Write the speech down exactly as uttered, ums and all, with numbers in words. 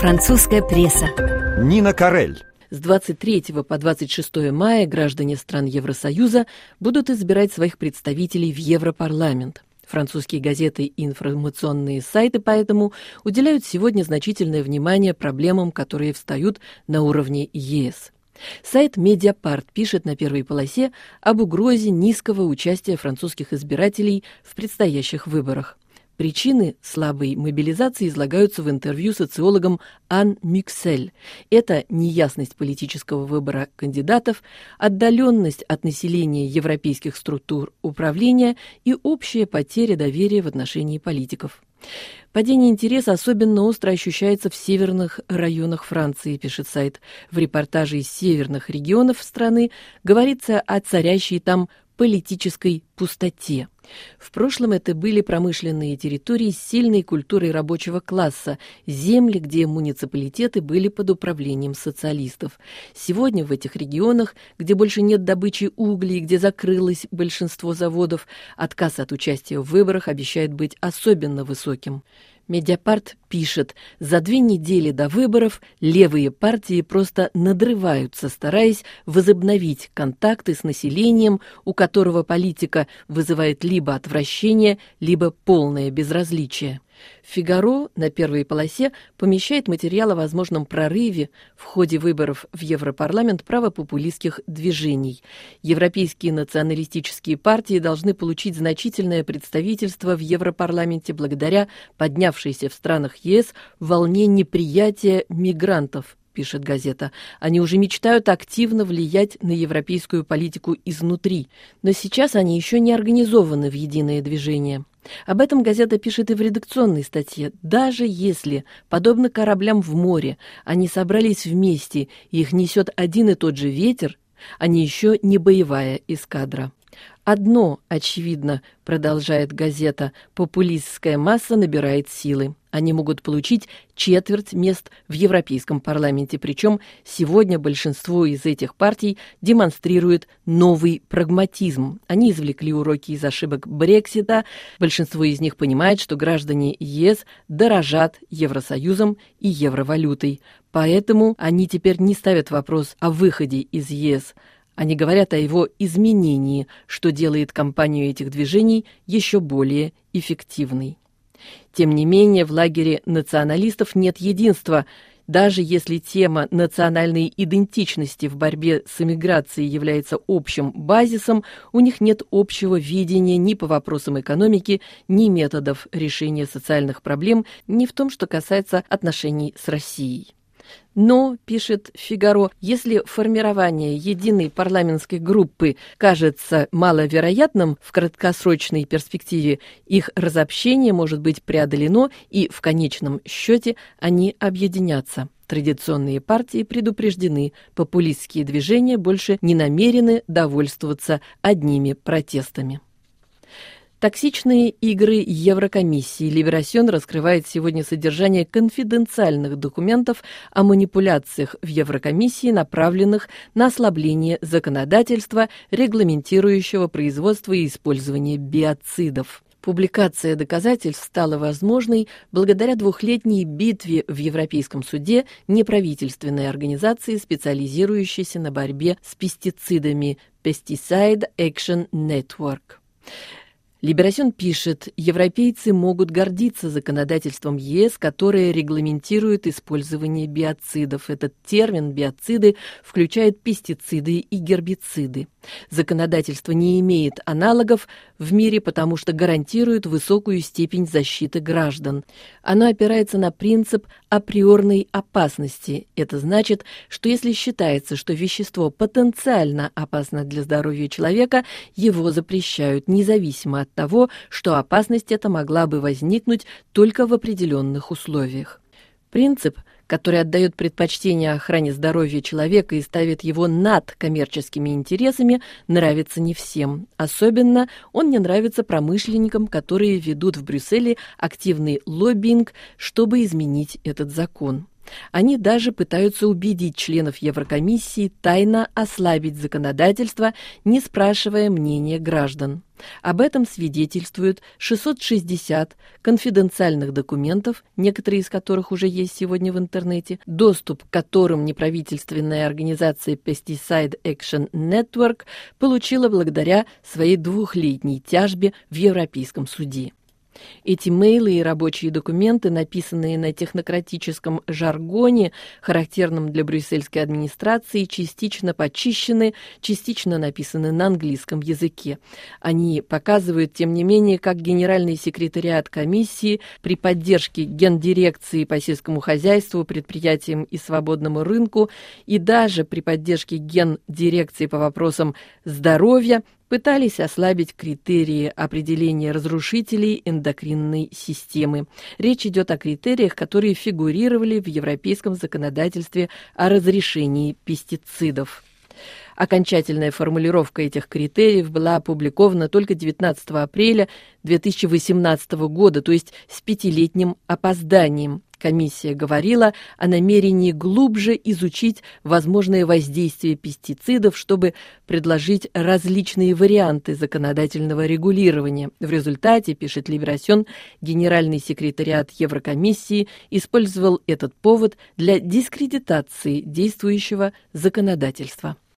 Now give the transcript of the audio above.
Французская пресса. Нина Карель. С двадцать третьего по двадцать шестое мая граждане стран Евросоюза будут избирать своих представителей в Европарламент. Французские газеты и информационные сайты поэтому уделяют сегодня значительное внимание проблемам, которые встают на уровне ЕС. Сайт Mediapart пишет на первой полосе об угрозе низкого участия французских избирателей в предстоящих выборах. Причины слабой мобилизации излагаются в интервью социологом Ан Мюксель. Это неясность политического выбора кандидатов, отдаленность от населения европейских структур управления и общая потеря доверия в отношении политиков. Падение интереса особенно остро ощущается в северных районах Франции, пишет сайт. В репортаже из северных регионов страны говорится о царящей там политической пустоте. В прошлом это были промышленные территории с сильной культурой рабочего класса, земли, где муниципалитеты были под управлением социалистов. Сегодня в этих регионах, где больше нет добычи угля и где закрылось большинство заводов, отказ от участия в выборах обещает быть особенно высоким. Mediapart пишет, за две недели до выборов левые партии просто надрываются, стараясь возобновить контакты с населением, у которого политика вызывает либо отвращение, либо полное безразличие. «Фигаро» на первой полосе помещает материал о возможном прорыве в ходе выборов в Европарламент правопопулистских движений. Европейские националистические партии должны получить значительное представительство в Европарламенте благодаря поднявшейся в странах ЕС волне неприятия мигрантов, пишет газета. Они уже мечтают активно влиять на европейскую политику изнутри, но сейчас они еще не организованы в единое движение. Об этом газета пишет и в редакционной статье. Даже если, подобно кораблям в море, они собрались вместе и их несет один и тот же ветер, они еще не боевая эскадра. Одно очевидно, продолжает газета, популистская масса набирает силы. Они могут получить четверть мест в Европейском парламенте, причем сегодня большинство из этих партий демонстрирует новый прагматизм. Они извлекли уроки из ошибок Брексита. Большинство из них понимает, что граждане ЕС дорожат Евросоюзом и евровалютой. Поэтому они теперь не ставят вопрос о выходе из ЕС. Они говорят о его изменении, что делает кампанию этих движений еще более эффективной. Тем не менее, в лагере националистов нет единства. Даже если тема национальной идентичности в борьбе с эмиграцией является общим базисом, у них нет общего видения ни по вопросам экономики, ни методов решения социальных проблем, ни в том, что касается отношений с Россией. Но, пишет «Фигаро», если формирование единой парламентской группы кажется маловероятным в краткосрочной перспективе, их разобщение может быть преодолено, и в конечном счете они объединятся. Традиционные партии предупреждены, популистские движения больше не намерены довольствоваться одними протестами. Токсичные игры Еврокомиссии. Либерасьон раскрывает сегодня содержание конфиденциальных документов о манипуляциях в Еврокомиссии, направленных на ослабление законодательства, регламентирующего производство и использование биоцидов. Публикация доказательств стала возможной благодаря двухлетней битве в Европейском суде неправительственной организации, специализирующейся на борьбе с пестицидами Pesticide Action Network. Либерасьон пишет, европейцы могут гордиться законодательством ЕС, которое регламентирует использование биоцидов. Этот термин «биоциды» включает пестициды и гербициды. Законодательство не имеет аналогов в мире, потому что гарантирует высокую степень защиты граждан. Оно опирается на принцип априорной опасности. Это значит, что если считается, что вещество потенциально опасно для здоровья человека, его запрещают, независимо от того, что опасность эта могла бы возникнуть только в определенных условиях. Принцип, который отдает предпочтение охране здоровья человека и ставит его над коммерческими интересами, нравится не всем. Особенно он не нравится промышленникам, которые ведут в Брюсселе активный лоббинг, чтобы изменить этот закон. Они даже пытаются убедить членов Еврокомиссии тайно ослабить законодательство, не спрашивая мнения граждан. Об этом свидетельствуют шестьсот шестьдесят конфиденциальных документов, некоторые из которых уже есть сегодня в интернете, доступ к которым неправительственная организация Pesticide Action Network получила благодаря своей двухлетней тяжбе в Европейском суде. Эти мейлы и рабочие документы, написанные на технократическом жаргоне, характерном для брюссельской администрации, частично почищены, частично написаны на английском языке. Они показывают, тем не менее, как Генеральный секретариат комиссии при поддержке Гендирекции по сельскому хозяйству, предприятиям и свободному рынку и даже при поддержке Гендирекции по вопросам здоровья пытались ослабить критерии определения разрушителей эндокринной системы. Речь идет о критериях, которые фигурировали в европейском законодательстве о разрешении пестицидов. Окончательная формулировка этих критериев была опубликована только девятнадцатого апреля две тысячи восемнадцатого года, то есть с пятилетним опозданием. Комиссия говорила о намерении глубже изучить возможное воздействие пестицидов, чтобы предложить различные варианты законодательного регулирования. В результате, пишет Либерасьон, Генеральный секретариат Еврокомиссии использовал этот повод для дискредитации действующего законодательства.